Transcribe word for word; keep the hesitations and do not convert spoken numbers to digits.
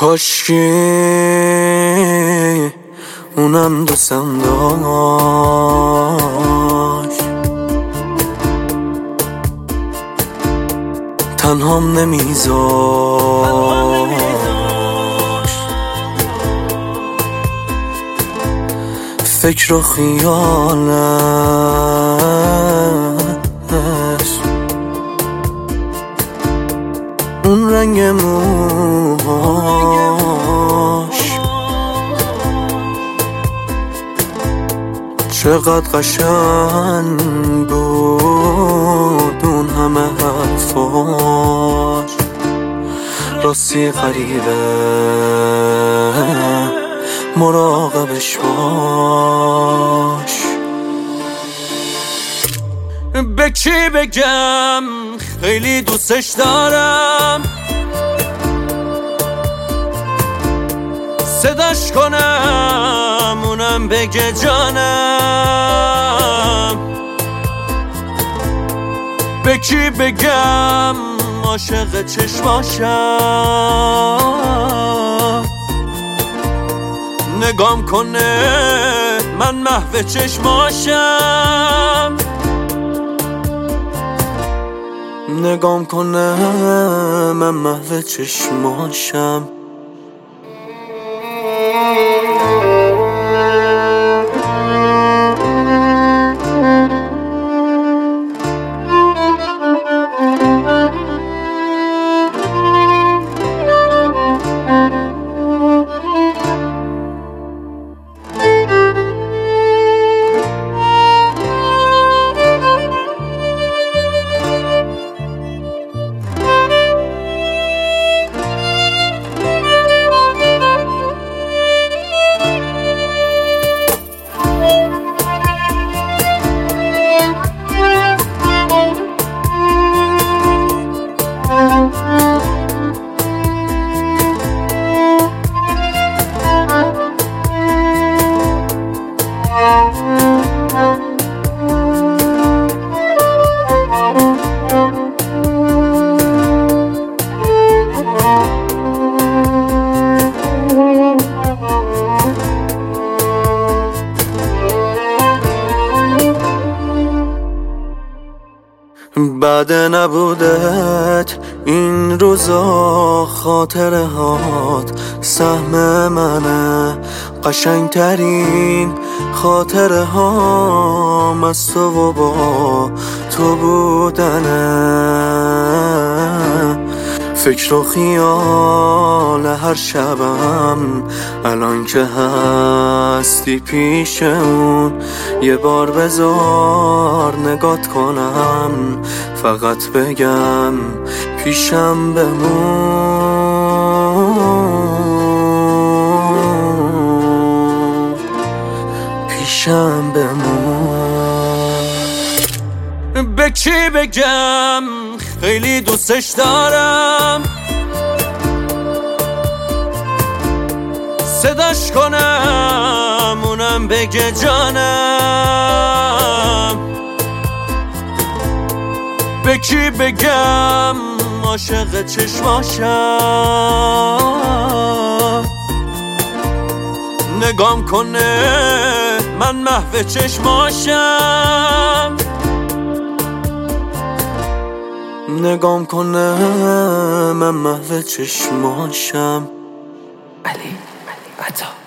کاشکی اونم دوستم داشت، تنهام نمیذاشت، فکر و خیالش اون رنگ موهاش چقدر قشنگ بود، اون همه حرفاش راستی غریبه، مراقبش باش. به کی بگم خیلی دوستش دارم، صداش کنم اونم بگه جانم. به کی بگم عاشق چشماشم، نگام کنه من محو چشماشم، نگام کنه من محو چشماشم. بعد نبودت این روزا خاطره هات سهم منه، قشنگترین خاطره هام از تو و با تو بودنه. فکر و خیال هر شبم الان که هستی پیشمون، یه بار بذار نگات کنم، فقط بگم پیشم بمون، پیشم بمون. به کی بگم خیلی دوستش دارم، صداش کنم اونم بگه جانم. به کی بگم عاشق چشماشم، نگام کنه من محو چشماشم، نگام کنه من محو چشماشم. علی علی عطا